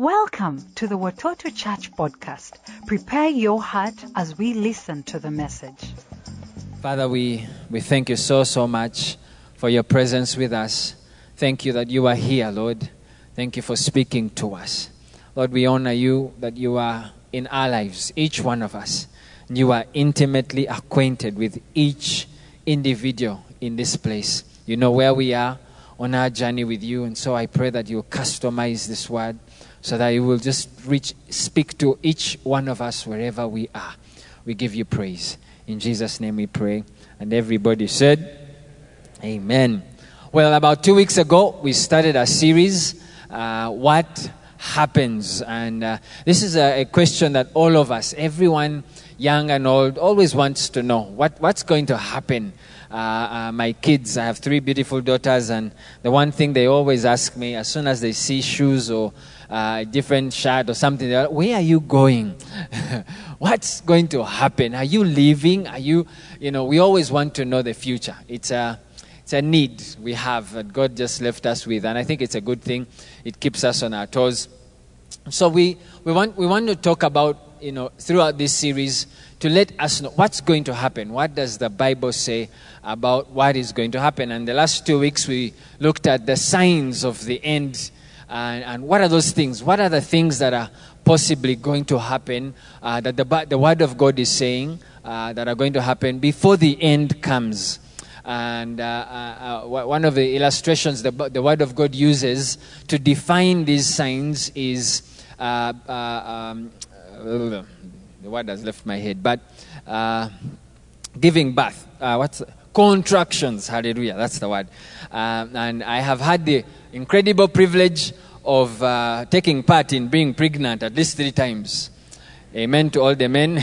Welcome to the Watoto Church podcast. Prepare your heart as we listen to the message. Father, we thank you so much for your presence with us. Thank you that you are here, Lord. Thank you for speaking to us. Lord, we honor you that you are in our lives, each one of us. You are intimately acquainted with each individual in this place. You know where we are on our journey with you, and so I pray that you customize this word so that you will just speak to each one of us wherever we are. We give you praise. In Jesus' name we pray. And everybody said, Amen. Well, about 2 weeks ago, we started a series, What Happens? And this is a question that all of us, everyone, young and old, always wants to know. What's going to happen? My kids, I have 3 beautiful daughters, and the one thing they always ask me as soon as they see shoes or a different shirt or something, they're like, where are you going? What's going to happen? Are you leaving? We always want to know the future. It's a need we have that God just left us with, and I think it's a good thing. It keeps us on our toes. So we want to talk about, throughout this series, to let us know what's going to happen. What does the Bible say about what is going to happen? And the last 2 weeks we looked at the signs of the end, and what are those things? What are the things that are possibly going to happen that the Word of God is saying that are going to happen before the end comes? And one of the illustrations the Word of God uses to define these signs is the word has left my head, but giving birth. Contractions? Hallelujah, that's the word. And I have had the incredible privilege of taking part in being pregnant at least 3 times. Amen to all the men.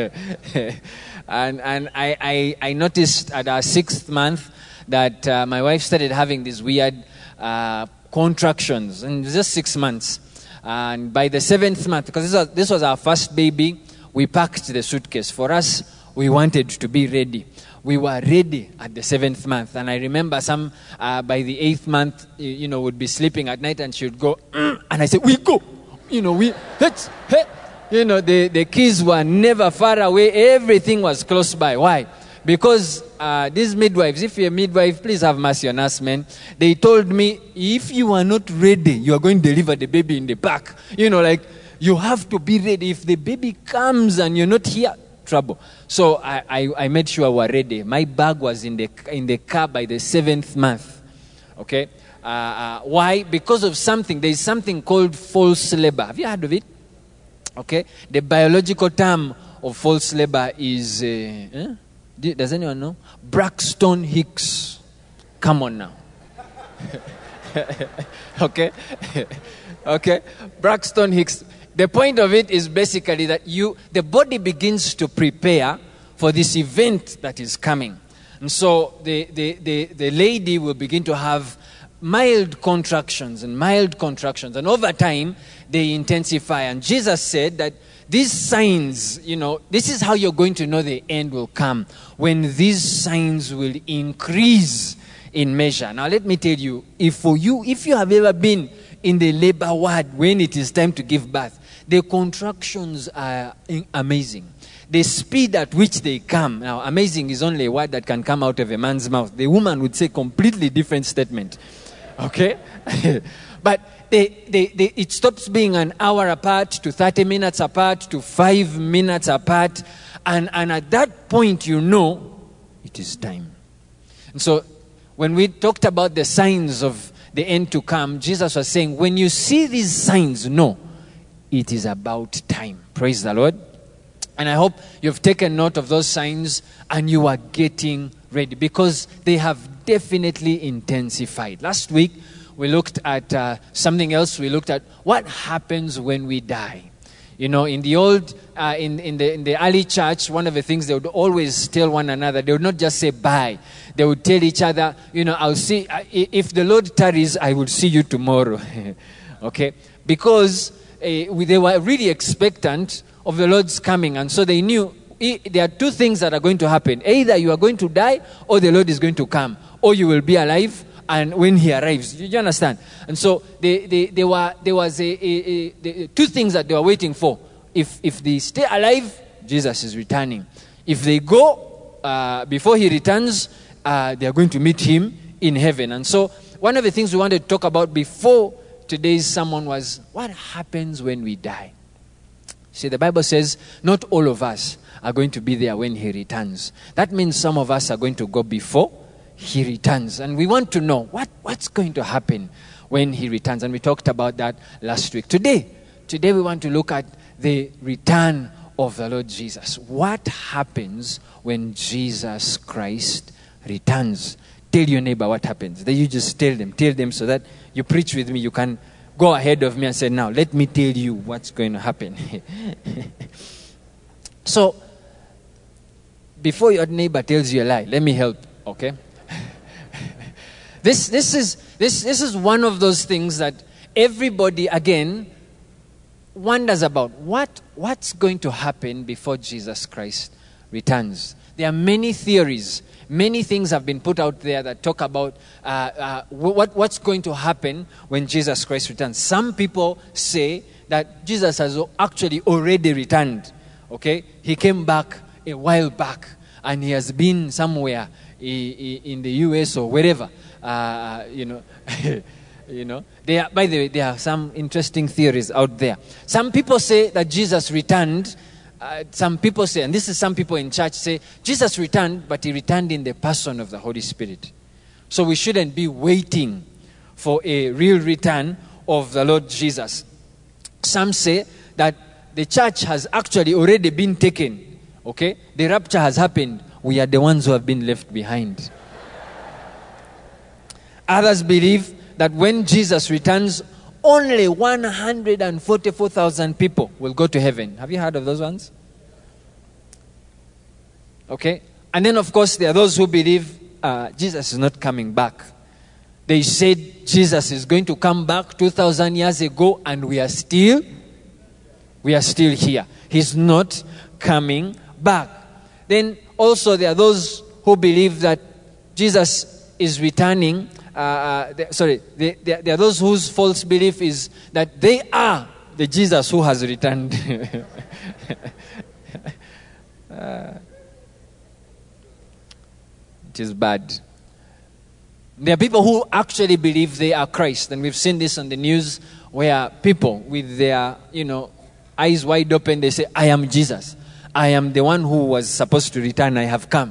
And I noticed at our 6th month that my wife started having these weird contractions, and just 6 months. And by the 7th month, because this was our first baby, we packed the suitcase. For us, we wanted to be ready. We were ready at the 7th month. And I remember some, by the 8th month, would be sleeping at night and she would go, and I said, we go. The kids were never far away. Everything was close by. Why? Because these midwives, if you're a midwife, please have mercy on us, men. They told me, if you are not ready, you are going to deliver the baby in the back. You have to be ready. If the baby comes and you're not here, trouble. So I made sure we were ready. My bag was in the car by the 7th month. Okay? Why? Because of something. There is something called false labor. Have you heard of it? Okay? The biological term of false labor is... Does anyone know? Braxton Hicks. Come on now. Okay? Okay? Braxton Hicks. The point of it is basically that the body begins to prepare for this event that is coming. And so the lady will begin to have mild contractions. And over time, they intensify. And Jesus said that these signs, this is how you're going to know the end will come, when these signs will increase in measure. Now, let me tell you, if you have ever been in the labor ward when it is time to give birth, the contractions are amazing. The speed at which they come. Now, amazing is only a word that can come out of a man's mouth. The woman would say completely different statement. Okay? But it stops being an hour apart to 30 minutes apart to 5 minutes apart. And at that point, it is time. And so, when we talked about the signs of the end to come, Jesus was saying, when you see these signs, it is about time. Praise the Lord. And I hope you've taken note of those signs and you are getting ready, because they have definitely intensified. Last week, we looked at something else. We looked at what happens when we die. In the old, in the early church, one of the things they would always tell one another, they would not just say bye. They would tell each other, I'll see, if the Lord tarries, I will see you tomorrow. Okay? Because they were really expectant of the Lord's coming. And so they knew there are 2 things that are going to happen. Either you are going to die or the Lord is going to come. Or you will be alive and when he arrives. Do you understand? And so there was two things that they were waiting for. If they stay alive, Jesus is returning. If they go before he returns, they are going to meet him in heaven. And so one of the things we wanted to talk about before today's sermon was what happens when we die. See, the Bible says not all of us are going to be there when he returns. That means some of us are going to go before he returns. And we want to know what's going to happen when he returns. And we talked about that last week. Today we want to look at the return of the Lord Jesus. What happens when Jesus Christ returns? Tell your neighbor what happens. Then you just tell them so that you preach with me. You can go ahead of me and say, now let me tell you what's going to happen. So, before your neighbor tells you a lie, let me help, okay? This is one of those things that everybody, again, wonders about. What's going to happen before Jesus Christ returns? There are many theories. Many things have been put out there that talk about what's going to happen when Jesus Christ returns. Some people say that Jesus has actually already returned. Okay? He came back a while back, and he has been somewhere in the US or wherever. You know, by the way, there are some interesting theories out there. Some people say that Jesus returned. Some people say, and this is some people in church say, Jesus returned, but he returned in the person of the Holy Spirit. So we shouldn't be waiting for a real return of the Lord Jesus. Some say that the church has actually already been taken. Okay? The rapture has happened. We are the ones who have been left behind. Others believe that when Jesus returns, only 144,000 people will go to heaven. Have you heard of those ones? Okay. And then, of course, there are those who believe Jesus is not coming back. They said Jesus is going to come back 2,000 years ago, and we are still here. He's not coming back. Then also there are those who believe that Jesus is returning. There are those whose false belief is that they are the Jesus who has returned. It is bad. There are people who actually believe they are Christ, and we've seen this on the news where people with their, eyes wide open, they say, I am Jesus. I am the one who was supposed to return. I have come.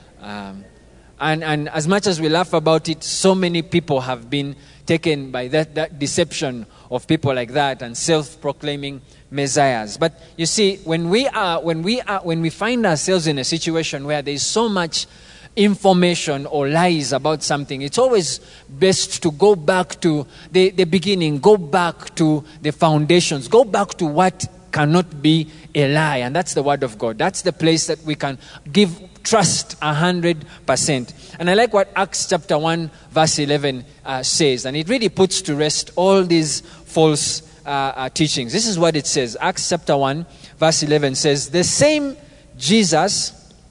And as much as we laugh about it, so many people have been taken by that deception of people like that and self-proclaiming messiahs. But you see, when we find ourselves in a situation where there is so much information or lies about something, it's always best to go back to the beginning, go back to the foundations, go back to what cannot be a lie, and that's the Word of God. That's the place that we can give trust 100%. And I like what Acts chapter 1 verse 11 says, and it really puts to rest all these false teachings. This is what it says. Acts chapter 1 verse 11 says, the same Jesus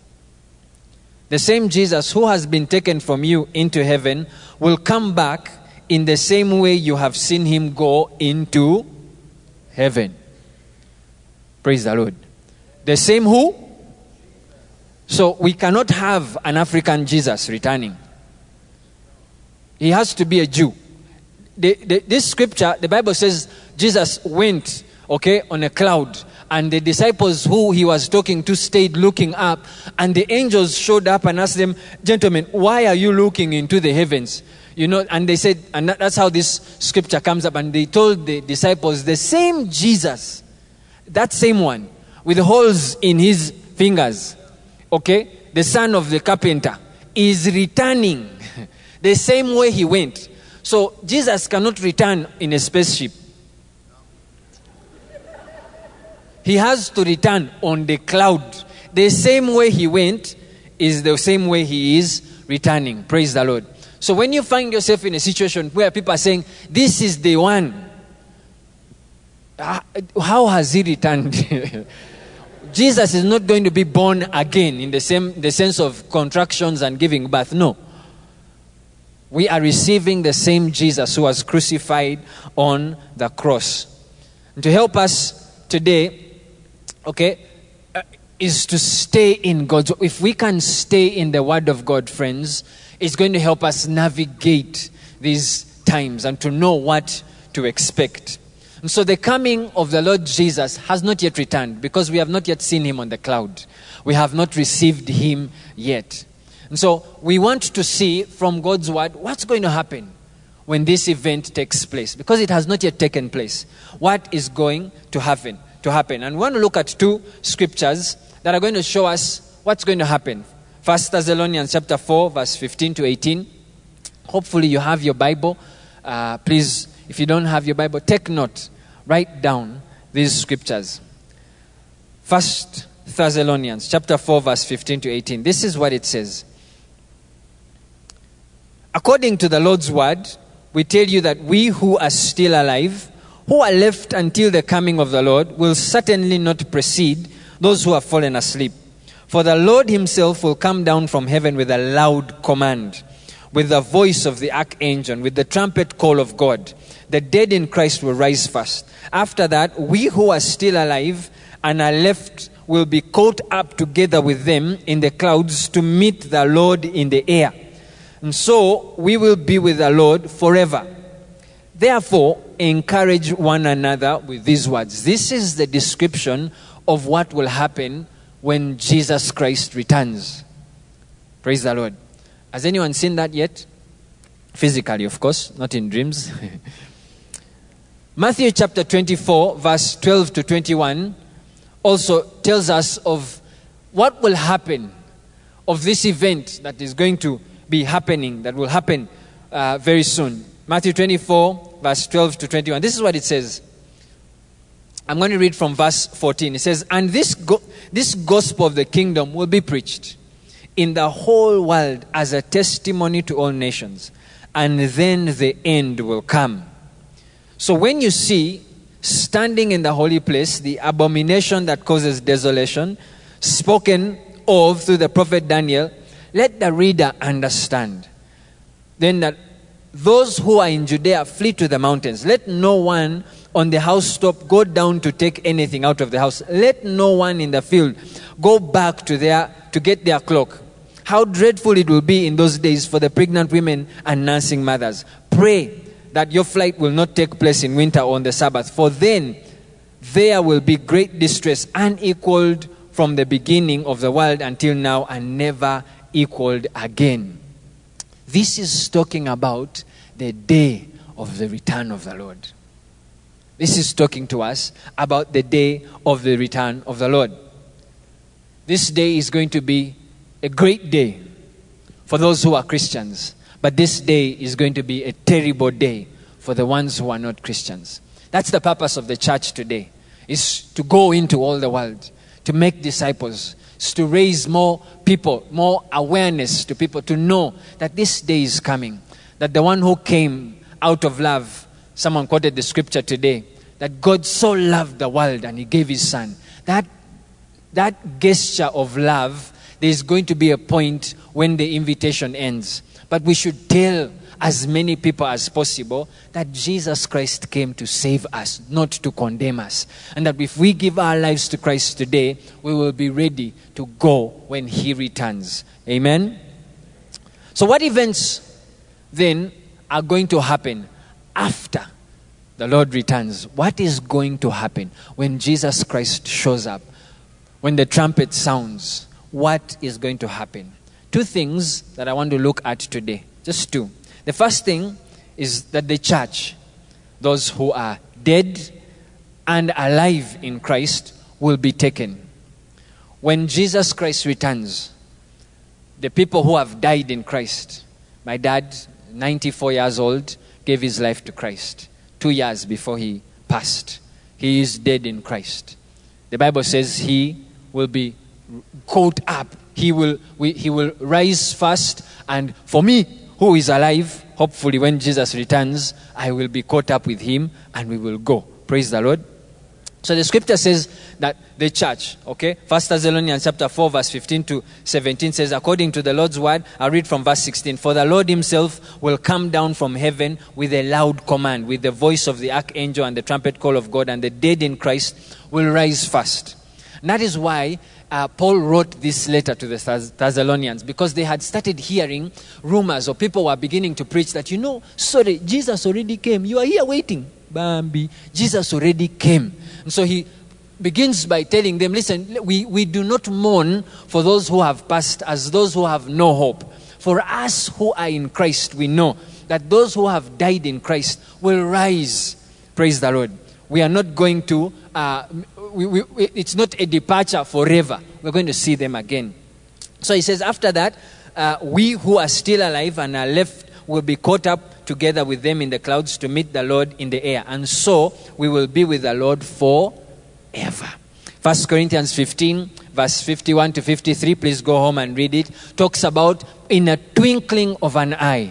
who has been taken from you into heaven will come back in the same way you have seen him go into heaven. Praise the Lord. The same who? So we cannot have an African Jesus returning. He has to be a Jew. This scripture, the Bible says Jesus went, on a cloud, and the disciples who he was talking to stayed looking up, and the angels showed up and asked them, gentlemen, why are you looking into the heavens? And they said, and that's how this scripture comes up, and they told the disciples, the same Jesus, that same one, with holes in his fingers, the son of the carpenter, is returning the same way he went. So Jesus cannot return in a spaceship. He has to return on the cloud. The same way he went is the same way he is returning. Praise the Lord. So when you find yourself in a situation where people are saying, this is the one, how has he returned? Jesus is not going to be born again in the sense of contractions and giving birth. No. We are receiving the same Jesus who was crucified on the cross. And to help us today, is to stay in God's. If we can stay in the Word of God, friends, it's going to help us navigate these times and to know what to expect. And so the coming of the Lord Jesus has not yet returned because we have not yet seen him on the cloud. We have not received him yet. And so we want to see from God's word what's going to happen when this event takes place, because it has not yet taken place. What is going to happen? And we want to look at two scriptures that are going to show us what's going to happen. 1 Thessalonians chapter 4, verse 15 to 18. Hopefully you have your Bible. Please, if you don't have your Bible, take note. Write down these scriptures. 1 Thessalonians chapter 4, verse 15 to 18. This is what it says. According to the Lord's word, we tell you that we who are still alive, who are left until the coming of the Lord, will certainly not precede those who have fallen asleep. For the Lord himself will come down from heaven with a loud command, with the voice of the archangel, with the trumpet call of God. The dead in Christ will rise first. After that, we who are still alive and are left will be caught up together with them in the clouds to meet the Lord in the air. And so we will be with the Lord forever. Therefore, encourage one another with these words. This is the description of what will happen when Jesus Christ returns. Praise the Lord. Has anyone seen that yet? Physically, of course, not in dreams. Matthew chapter 24, verse 12 to 21 also tells us of what will happen, of this event that is going to be happening, that will happen very soon. Matthew 24, verse 12 to 21. This is what it says. I'm going to read from verse 14. It says, and this gospel of the kingdom will be preached in the whole world as a testimony to all nations, and then the end will come. So when you see standing in the holy place the abomination that causes desolation, spoken of through the prophet Daniel, let the reader understand. Then that those who are in Judea flee to the mountains. Let no one on the housetop go down to take anything out of the house. Let no one in the field go back to get their cloak. How dreadful it will be in those days for the pregnant women and nursing mothers. Pray that your flight will not take place in winter or on the Sabbath, for then there will be great distress, unequaled from the beginning of the world until now, and never equaled again. This is talking about the day of the return of the Lord. This is talking to us about the day of the return of the Lord. This day is going to be a great day for those who are Christians. But this day is going to be a terrible day for the ones who are not Christians. That's the purpose of the church today, is to go into all the world, to make disciples, is to raise more people, more awareness to people, to know that this day is coming, that the one who came out of love, someone quoted the scripture today, that God so loved the world and he gave his son. That gesture of love, there is going to be a point when the invitation ends. But we should tell as many people as possible that Jesus Christ came to save us, not to condemn us. And that if we give our lives to Christ today, we will be ready to go when he returns. Amen? So what events then are going to happen after the Lord returns? What is going to happen when Jesus Christ shows up? When the trumpet sounds, what is going to happen? Two things that I want to look at today. Just two. The first thing is that the church, those who are dead and alive in Christ, will be taken. When Jesus Christ returns, the people who have died in Christ, my dad, 94 years old, gave his life to Christ 2 years before he passed. He is dead in Christ. The Bible says he will be caught up. He will rise first, and for me, who is alive, hopefully when Jesus returns, I will be caught up with him and we will go. Praise the Lord. So the scripture says that the church, okay, 1 Thessalonians chapter 4, verse 15 to 17 says, according to the Lord's word, I'll read from verse 16, for the Lord himself will come down from heaven with a loud command, with the voice of the archangel and the trumpet call of God, and the dead in Christ will rise first. And that is why Paul wrote this letter to the Thessalonians, because they had started hearing rumors, or people were beginning to preach that, sorry, Jesus already came. You are here waiting. Bambi, Jesus already came. And so he begins by telling them, listen, we do not mourn for those who have passed as those who have no hope. For us who are in Christ, we know that those who have died in Christ will rise. Praise the Lord. We are not going to, it's not a departure forever. We're going to see them again. So he says, after that, we who are still alive and are left will be caught up together with them in the clouds to meet the Lord in the air. And so we will be with the Lord forever. 1 Corinthians 15, verse 51 to 53, please go home and read it. Talks about in a twinkling of an eye,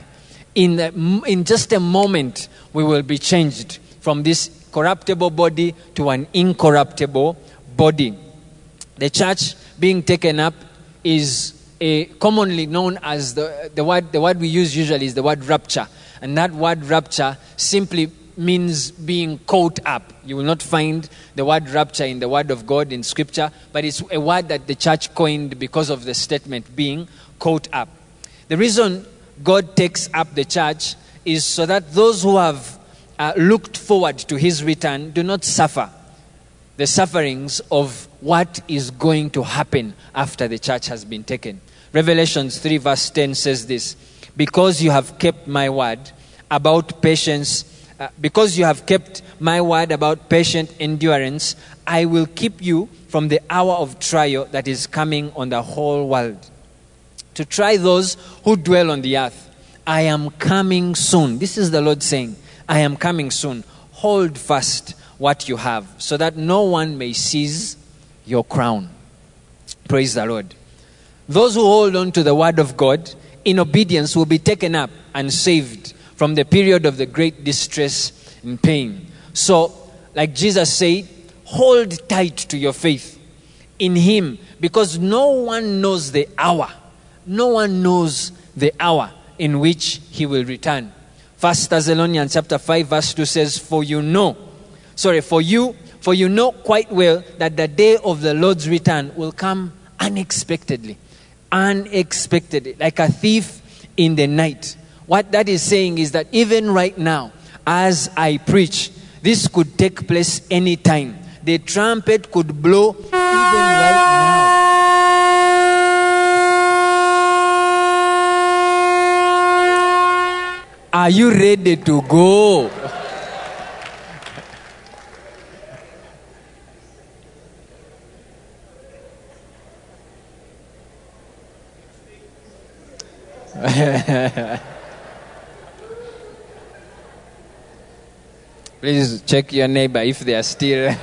in just a moment, we will be changed from this corruptible body to an incorruptible body. The church being taken up is commonly known as the word we use usually is the word rapture. And that word rapture simply means being caught up. You will not find the word rapture in the word of God in scripture, but it's a word that the church coined because of the statement being caught up. The reason God takes up the church is so that those who have looked forward to his return do not suffer the sufferings of what is going to happen after the church has been taken. Revelations 3 verse 10 says this, because you have kept my word about patience, because you have kept my word about patient endurance, I will keep you from the hour of trial that is coming on the whole world, to try those who dwell on the earth. I am coming soon. This is the Lord saying, I am coming soon. Hold fast what you have, so that no one may seize your crown. Praise the Lord. Those who hold on to the word of God in obedience will be taken up and saved from the period of the great distress and pain. So, like Jesus said, hold tight to your faith in him, because no one knows the hour. No one knows the hour in which he will return. 1 Thessalonians chapter 5 verse 2 says, for you know quite well that the day of the Lord's return will come unexpectedly, like a thief in the night. What that is saying is that even right now, as I preach, this could take place anytime. The trumpet could blow even right now. Are you ready to go? Please check your neighbor if they are still.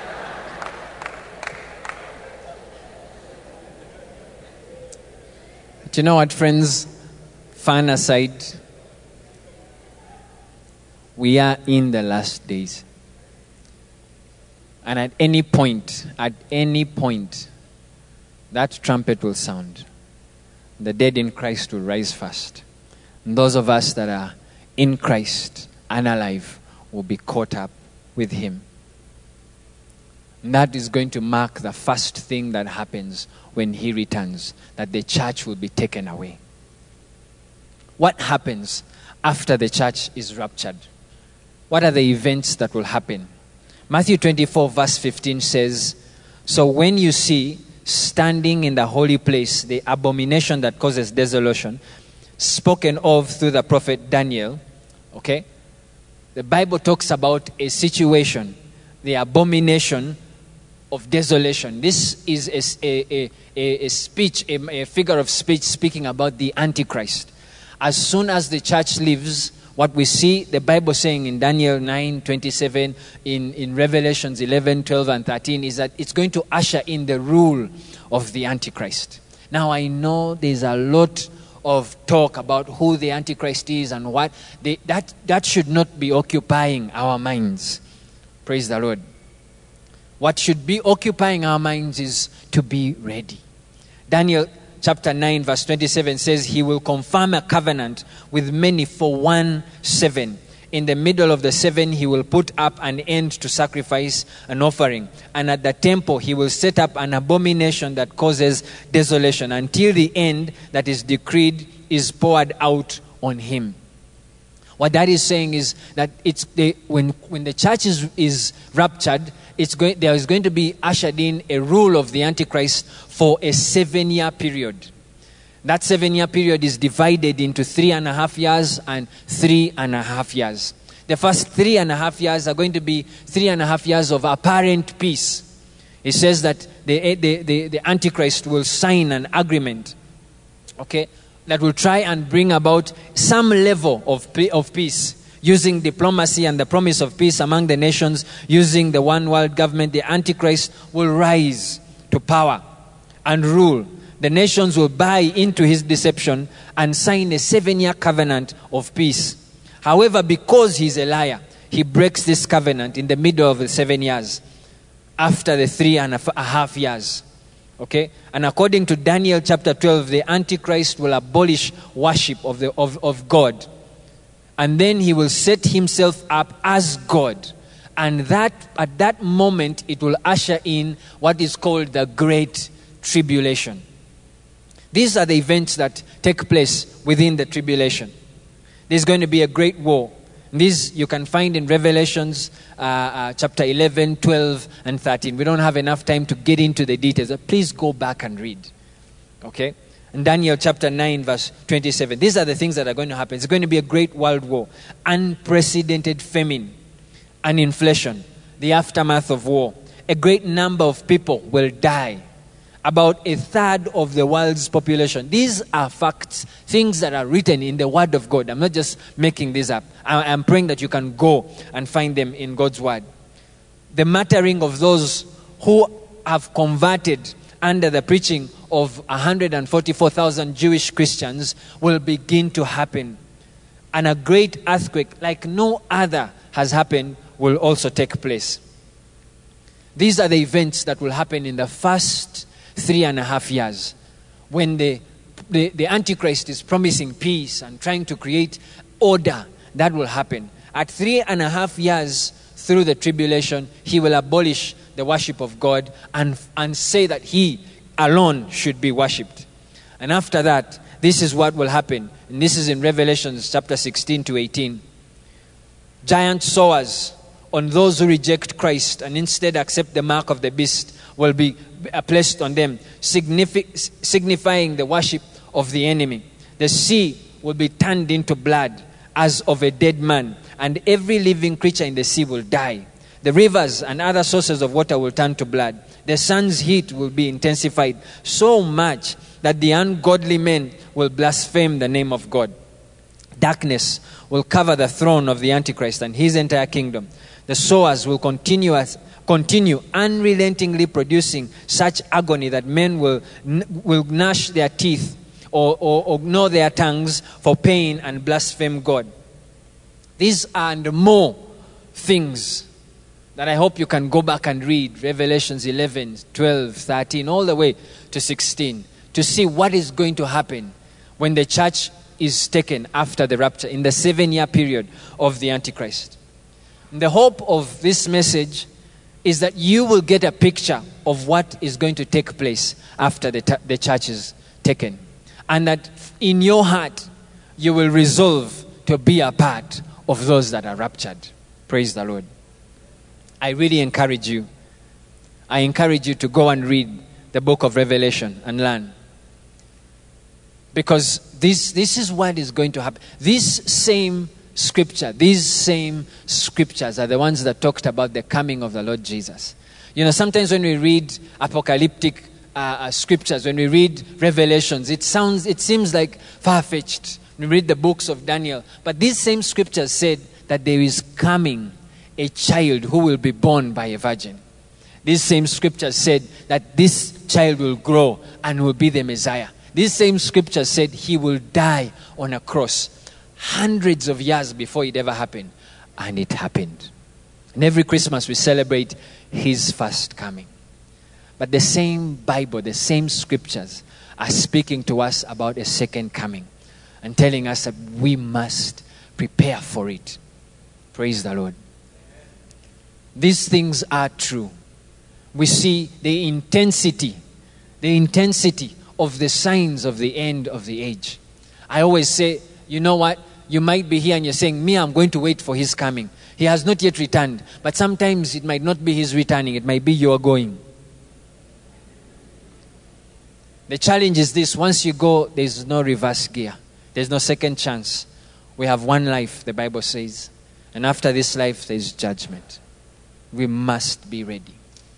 But you know what, friends? Fun aside, we are in the last days. And at any point, that trumpet will sound. The dead in Christ will rise first. And those of us that are in Christ and alive will be caught up with him. And that is going to mark the first thing that happens when he returns, that the church will be taken away. What happens after the church is raptured? What are the events that will happen? Matthew 24 verse 15 says, so when you see standing in the holy place the abomination that causes desolation, spoken of through the prophet Daniel, okay? The Bible talks about a situation, the abomination of desolation. This is a speech, a figure of speech speaking about the Antichrist. As soon as the church leaves, what we see the Bible saying in Daniel 9:27, in Revelations 11, 12, and 13 is that it's going to usher in the rule of the Antichrist. Now I know there's a lot of talk about who the Antichrist is and what. That should not be occupying our minds. Praise the Lord. what should be occupying our minds is to be ready. Daniel chapter 9 verse 27 says, he will confirm a covenant with many for 1 7. In the middle of the 7, he will put up an end to sacrifice and offering. And at the temple, he will set up an abomination that causes desolation until the end that is decreed is poured out on him. What that is saying is that when the church is raptured, there is going to be ushered in a rule of the Antichrist for a 7-year period. That 7-year period is divided into 3.5 years and 3.5 years. The first 3.5 years are going to be 3.5 years of apparent peace. It says that the Antichrist will sign an agreement, okay, that will try and bring about some level of peace. Using diplomacy and the promise of peace among the nations, using the one world government, the Antichrist will rise to power and rule. The nations will buy into his deception and sign a 7-year covenant of peace. However, because he's a liar, he breaks this covenant in the middle of the 7 years, after the 3.5 years. Okay? And according to Daniel chapter 12, the Antichrist will abolish worship of God. And then he will set himself up as God. And that at that moment, it will usher in what is called the Great Tribulation. These are the events that take place within the tribulation. There's going to be a great war. These you can find in Revelations chapter 11, 12, and 13. We don't have enough time to get into the details. Please go back and read. Okay? And Daniel chapter 9, verse 27. These are the things that are going to happen. It's going to be a great world war. Unprecedented famine and inflation. The aftermath of war. A great number of people will die. About 1/3 of the world's population. These are facts, things that are written in the Word of God. I'm not just making this up. I'm praying that you can go and find them in God's Word. The martyring of those who have converted under the preaching of 144,000 Jewish Christians will begin to happen. And a great earthquake like no other has happened will also take place. These are the events that will happen in the first 3.5 years, when the Antichrist is promising peace and trying to create order. That will happen. At 3.5 years through the tribulation, he will abolish the worship of God and say that he alone should be worshipped. And after that, this is what will happen. And this is in Revelation chapter 16 to 18. Giant sowers on those who reject Christ and instead accept the mark of the beast will be placed on them, signifying the worship of the enemy. The sea will be turned into blood as of a dead man, and every living creature in the sea will die. The rivers and other sources of water will turn to blood. The sun's heat will be intensified so much that the ungodly men will blaspheme the name of God. Darkness will cover the throne of the Antichrist and his entire kingdom. The sowers will continue unrelentingly producing such agony that men will gnash their teeth or gnaw their tongues for pain and blaspheme God. These and more things that I hope you can go back and read. Revelations 11, 12, 13, all the way to 16, to see what is going to happen when the church is taken after the rapture, in the 7-year period of the Antichrist. And the hope of this message is that you will get a picture of what is going to take place after the church is taken. And that in your heart, you will resolve to be a part of those that are raptured. Praise the Lord. I really encourage you. I encourage you to go and read the book of Revelation and learn. Because this is what is going to happen. These same scriptures are the ones that talked about the coming of the Lord Jesus. You know, sometimes when we read apocalyptic scriptures, when we read Revelations, it seems like far-fetched. We read the books of Daniel. But these same scriptures said that there is coming a child who will be born by a virgin. These same scriptures said that this child will grow and will be the Messiah. These same scriptures said he will die on a cross hundreds of years before it ever happened. And it happened. And every Christmas we celebrate his first coming. But the same Bible, the same scriptures are speaking to us about a second coming and telling us that we must prepare for it. Praise the Lord. These things are true. We see the intensity of the signs of the end of the age. I always say, you know what? You might be here and you're saying, me, I'm going to wait for his coming. He has not yet returned. But sometimes it might not be his returning. It might be your going. The challenge is this. Once you go, there's no reverse gear. There's no second chance. We have one life, the Bible says. And after this life, there's judgment. We must be ready.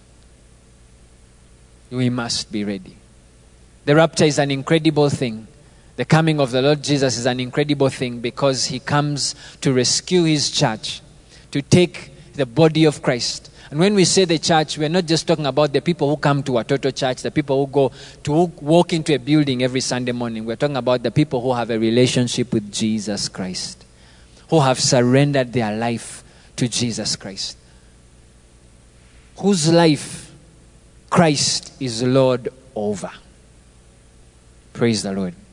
We must be ready. The rapture is an incredible thing. The coming of the Lord Jesus is an incredible thing because he comes to rescue his church, to take the body of Christ. And when we say the church, we're not just talking about the people who come to a total church, the people who go to walk into a building every Sunday morning. We're talking about the people who have a relationship with Jesus Christ, who have surrendered their life to Jesus Christ, whose life Christ is Lord over. Praise the Lord.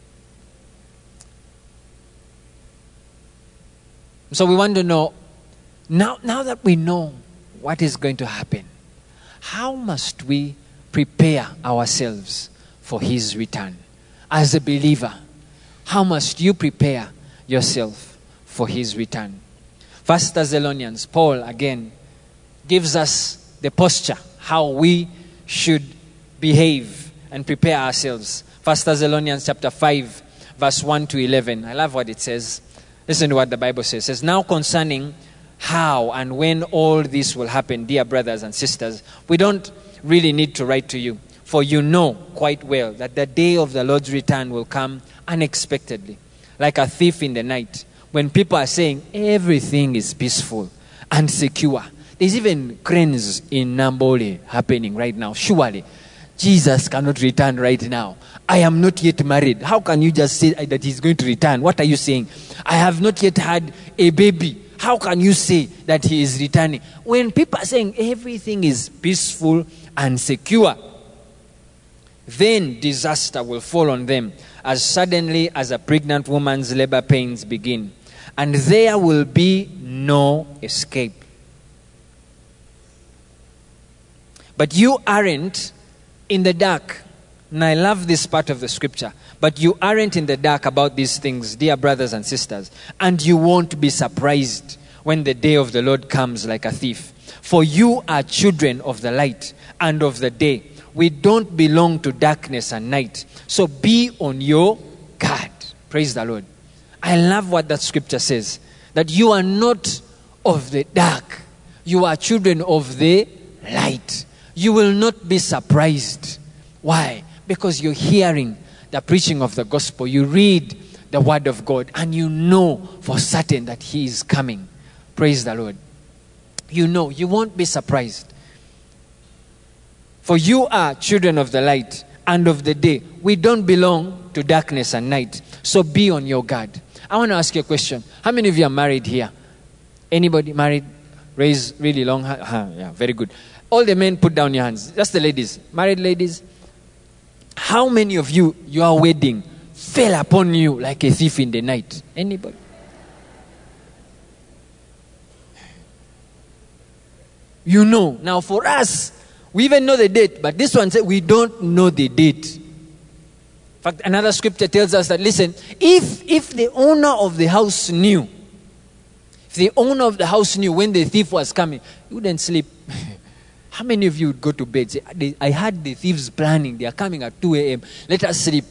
So we want to know, now that we know what is going to happen, how must we prepare ourselves for his return? As a believer, how must you prepare yourself for his return? 1 Thessalonians, Paul again gives us the posture, how we should behave and prepare ourselves. 1 Thessalonians chapter 5, verse 1 to 11. I love what it says. Listen to what the Bible says. It says, now concerning how and when all this will happen, dear brothers and sisters, we don't really need to write to you, for you know quite well that the day of the Lord's return will come unexpectedly, like a thief in the night, when people are saying everything is peaceful and secure. There's even cranes in Nambole happening right now. Surely, Jesus cannot return right now. I am not yet married. How can you just say that he's going to return? What are you saying? I have not yet had a baby. How can you say that he is returning? When people are saying everything is peaceful and secure, then disaster will fall on them as suddenly as a pregnant woman's labor pains begin. And there will be no escape. But you aren't in the dark. And I love this part of the scripture. But you aren't in the dark about these things, dear brothers and sisters. And you won't be surprised when the day of the Lord comes like a thief. For you are children of the light and of the day. We don't belong to darkness and night. So be on your guard. Praise the Lord. I love what that scripture says. That you are not of the dark. You are children of the light. You will not be surprised. Why? Because you're hearing the preaching of the gospel. You read the word of God and you know for certain that he is coming. Praise the Lord. You know, you won't be surprised. For you are children of the light and of the day. We don't belong to darkness and night. So be on your guard. I want to ask you a question. How many of you are married here? Anybody married? Raise really long hand. Yeah, very good. All the men, put down your hands. Just the ladies. Married ladies. How many of you, your wedding fell upon you like a thief in the night? Anybody? You know. Now for us, we even know the date, but this one said we don't know the date. In fact, another scripture tells us that, listen, if the owner of the house knew, if the owner of the house knew when the thief was coming, he wouldn't sleep. How many of you would go to bed? Say, I had the thieves planning. They are coming at 2 a.m. Let us sleep.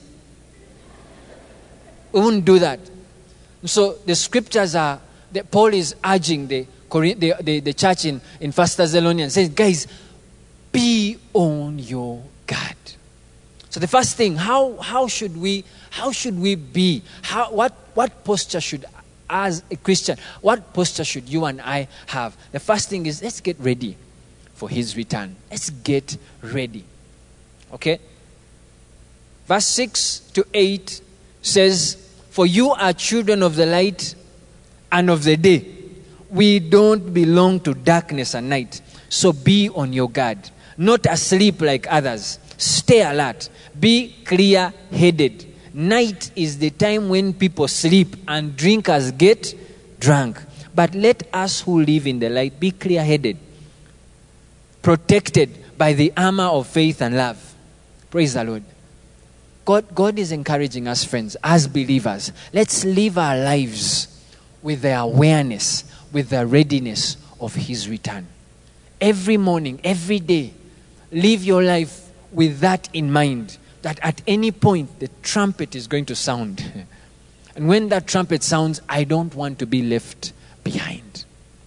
We wouldn't do that. So the scriptures are, Paul is urging the church in 1 Thessalonians, says, guys, be on your guard. So the first thing, how should we be? What posture should, as a Christian, what posture should you and I have? The first thing is, let's get ready for his return. Let's get ready. Okay? Verse 6 to 8 says, for you are children of the light and of the day. We don't belong to darkness and night. So be on your guard, not asleep like others. Stay alert. Be clear-headed. Night is the time when people sleep and drinkers get drunk. But let us who live in the light be clear-headed, protected by the armor of faith and love. Praise the Lord. God is encouraging us, friends, as believers. Let's live our lives with the awareness, with the readiness of His return. Every morning, every day, live your life with that in mind, that at any point the trumpet is going to sound. And when that trumpet sounds, I don't want to be left behind.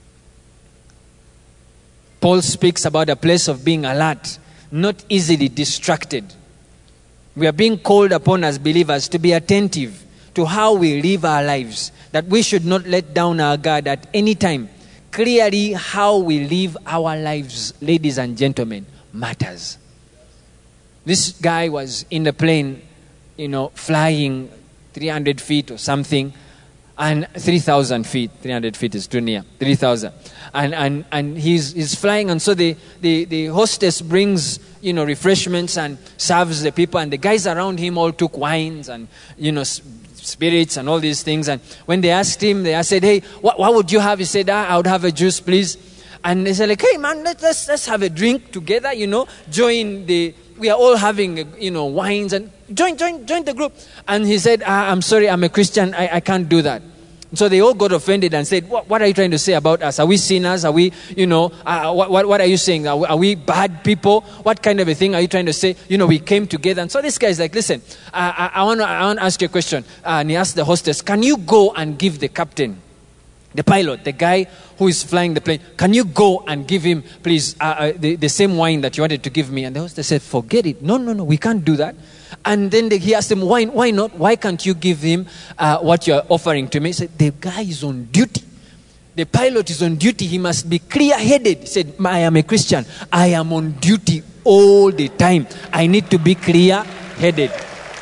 Paul speaks about a place of being alert, not easily distracted. We are being called upon as believers to be attentive to how we live our lives, that we should not let down our guard at any time. Clearly, how we live our lives, ladies and gentlemen, matters. This guy was in the plane, flying 300 feet or something, and 3,000 feet. 300 feet is too near. 3,000. And he's flying, and so the hostess brings, refreshments and serves the people, and the guys around him all took wines and, spirits and all these things. And when they asked him, they said, hey, what would you have? He said, I would have a juice, please. And they said, like, hey, man, let's have a drink together, join we are all having, wines, and join the group. And he said, I'm sorry, I'm a Christian, I can't do that. So they all got offended and said, what are you trying to say about us? Are we sinners? Are we, what are you saying? Are we bad people? What kind of a thing are you trying to say? We came together. And so this guy is like, listen, I want to ask you a question. And he asked the hostess, can you go and give the captain, the pilot, the guy who is flying the plane, can you go and give him, please, the same wine that you wanted to give me? And the hostess said, forget it. No, we can't do that. And then he asked him, why not? Why can't you give him what you're offering to me? He said, the guy is on duty. The pilot is on duty. He must be clear-headed. He said, I am a Christian. I am on duty all the time. I need to be clear-headed.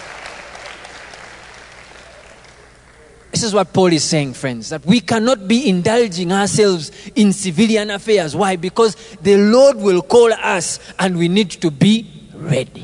This is what Paul is saying, friends, that we cannot be indulging ourselves in civilian affairs. Why? Because the Lord will call us and we need to be ready.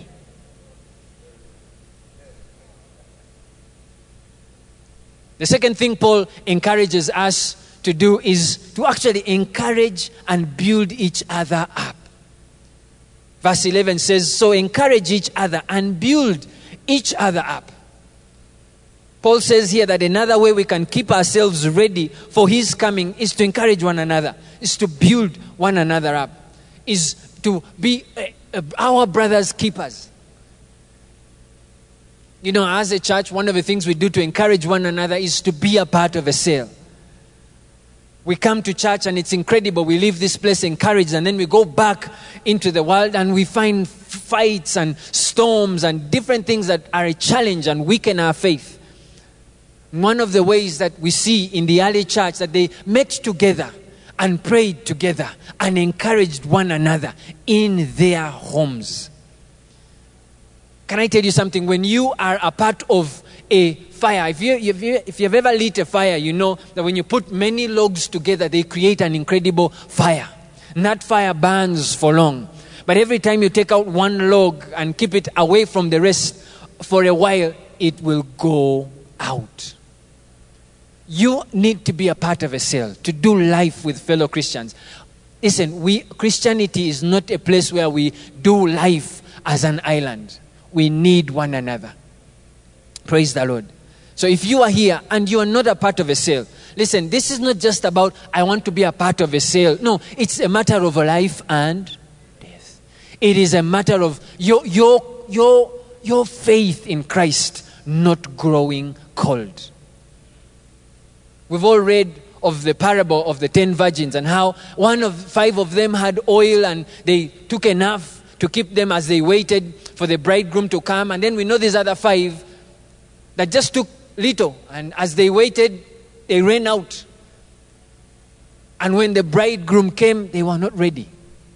The second thing Paul encourages us to do is to actually encourage and build each other up. Verse 11 says, so encourage each other and build each other up. Paul says here that another way we can keep ourselves ready for His coming is to encourage one another, is to build one another up, is to be our brothers' keepers. As a church, one of the things we do to encourage one another is to be a part of a cell. We come to church and it's incredible. We leave this place encouraged, and then we go back into the world and we find fights and storms and different things that are a challenge and weaken our faith. One of the ways that we see in the early church that they met together and prayed together and encouraged one another in their homes. Can I tell you something? When you are a part of a fire, if you've ever lit a fire, you know that when you put many logs together, they create an incredible fire. And that fire burns for long. But every time you take out one log and keep it away from the rest for a while, it will go out. You need to be a part of a cell, to do life with fellow Christians. Listen, Christianity is not a place where we do life as an island. We need one another. Praise the Lord. So if you are here and you are not a part of a cell, listen, this is not just about, I want to be a part of a cell. No, it's a matter of life and death. It is a matter of your faith in Christ not growing cold. We've all read of the parable of the 10 virgins and how 5 of them had oil and they took enough to keep them as they waited for the bridegroom to come. And then we know these other 5 that just took little. And as they waited, they ran out. And when the bridegroom came, they were not ready.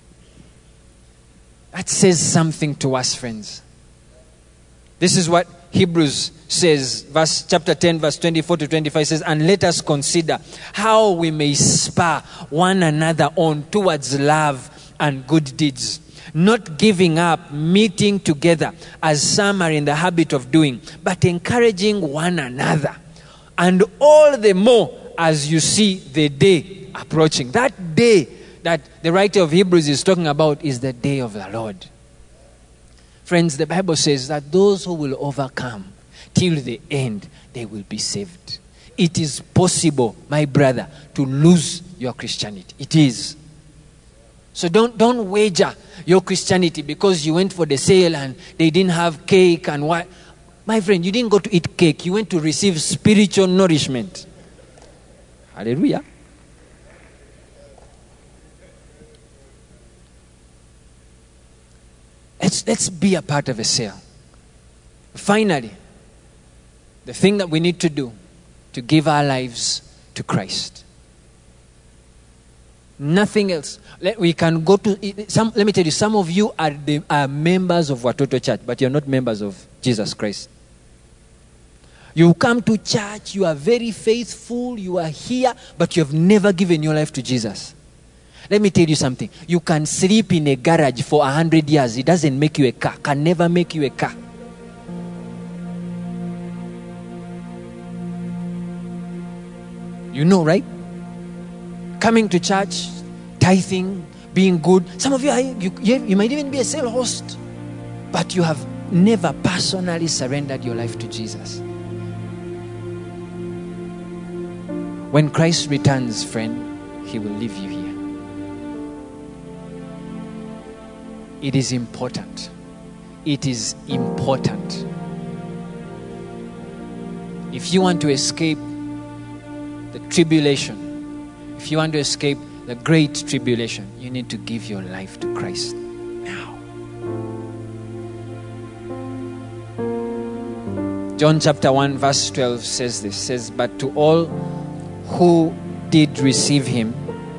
That says something to us, friends. This is what Hebrews says, chapter 10, verse 24 to 25 says, and let us consider how we may spur one another on towards love and good deeds, not giving up meeting together as some are in the habit of doing, but encouraging one another. And all the more as you see the day approaching. That day that the writer of Hebrews is talking about is the day of the Lord. Friends, the Bible says that those who will overcome till the end, they will be saved. It is possible, my brother, to lose your Christianity. It is. So don't wager your Christianity because you went for the sale and they didn't have cake and what. My friend, you didn't go to eat cake. You went to receive spiritual nourishment. Hallelujah. Let's be a part of a sale. Finally, the thing that we need to do to give our lives to Christ. Nothing else. We can go to some. Let me tell you, some of you are members of Watoto Church, but you're not members of Jesus Christ. You come to church, you are very faithful, you are here, but you have never given your life to Jesus. Let me tell you something. You can sleep in a garage for 100 years. It doesn't make you a car. Can never make you a car. You know, right? Coming to church, tithing, being good. Some of you might even be a cell host, but you have never personally surrendered your life to Jesus. When Christ returns, friend, He will leave you here. It is important. It is important. If you want to escape the tribulation, if you want to escape the great tribulation, you need to give your life to Christ now. John chapter 1 verse 12 says this, says, but to all who did receive Him,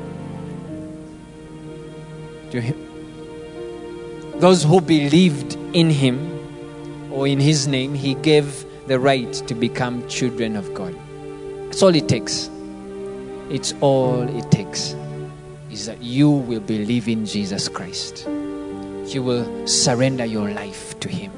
those who believed in Him or in His name, He gave the right to become children of God. That's all it takes. It's all it takes is that you will believe in Jesus Christ. You will surrender your life to Him.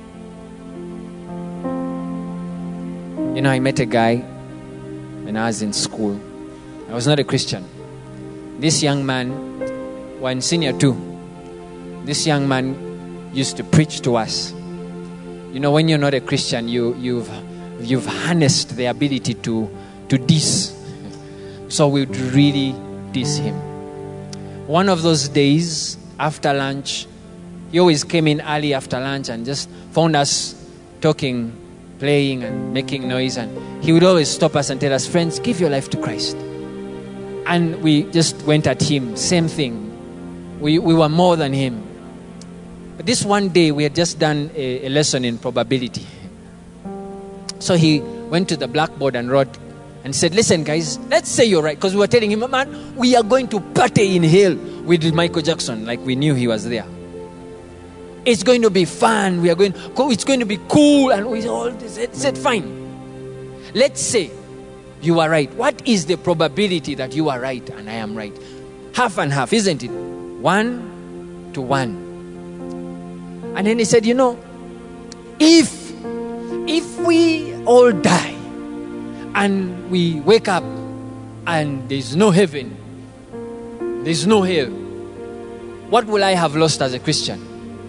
You know, I met a guy when I was in school. I was not a Christian. This young man, we're in senior 2. This young man used to preach to us. You know, when you're not a Christian, you've harnessed the ability to diss. So we'd really diss him. One of those days, after lunch, he always came in early after lunch and just found us talking, playing and making noise. And he would always stop us and tell us, friends, give your life to Christ. And we just went at him, same thing. We were more than him. But this one day, we had just done a lesson in probability. So he went to the blackboard and wrote and said, listen guys, let's say you're right. Because we were telling him, man, we are going to party in hell with Michael Jackson. Like we knew he was there. It's going to be fun. It's going to be cool. And we all said, fine. Let's say you are right. What is the probability that you are right and I am right? Half and half, isn't it? 1 to 1. And then he said, you know, if we all die and we wake up and there's no heaven, there's no hell, what will I have lost as a Christian?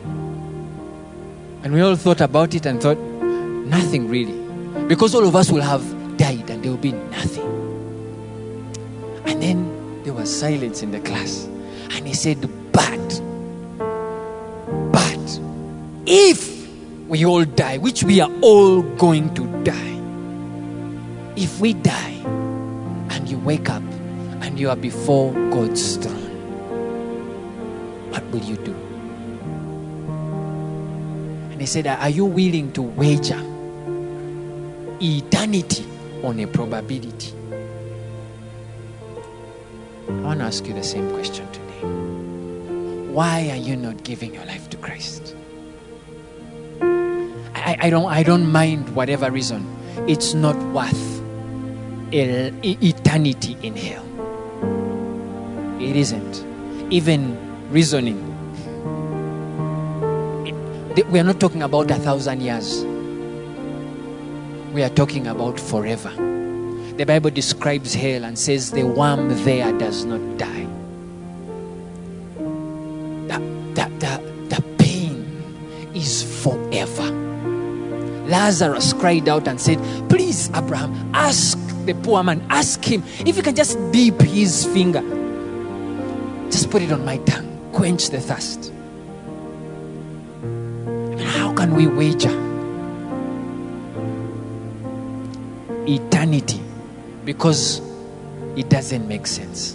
And we all thought about it and thought, nothing really. Because all of us will have died and there will be nothing. And then there was silence in the class. And he said, but if we all die, which we are all going to die, if we die and you wake up and you are before God's throne, what will you do? And he said, are you willing to wager eternity on a probability? I want to ask you the same question today. Why are you not giving your life to Christ? I don't mind whatever reason. It's not worth eternity in hell. It isn't. Even reasoning. We are not talking about 1,000 years. We are talking about forever. The Bible describes hell and says the worm there does not die. The pain is forever. Lazarus cried out and said, please, Abraham, ask the poor man, ask him if he can just dip his finger. Just put it on my tongue. Quench the thirst. How can we wager eternity? Because it doesn't make sense.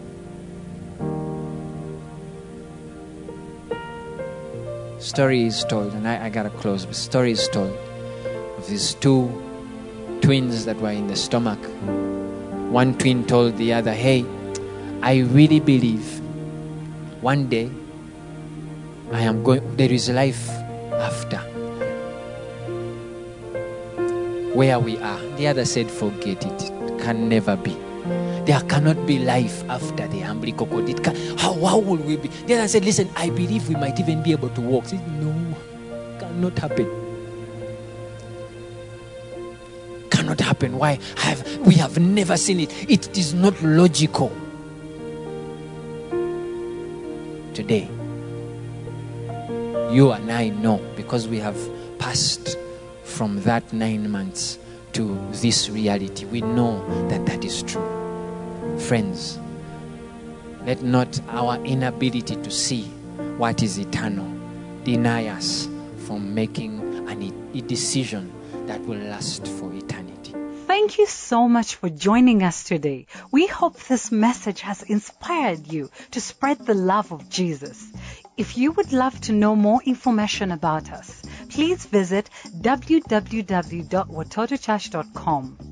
Story is told, and I gotta close, but story is told of these two twins that were in the stomach. One twin told the other, hey, I really believe one day there is life after where we are. The other said, forget it. It can never be. There cannot be life after the umbilical cord. How will we be? The other said, listen, I believe we might even be able to walk. Said, no, cannot happen. Cannot happen. Why? We have never seen it. It is not logical. Today, you and I know, because we have passed from that 9 months to this reality. We know that is true. Friends, let not our inability to see what is eternal deny us from making a decision that will last for eternity. Thank you so much for joining us today. We hope this message has inspired you to spread the love of Jesus. If you would love to know more information about us, please visit www.watotochurch.com.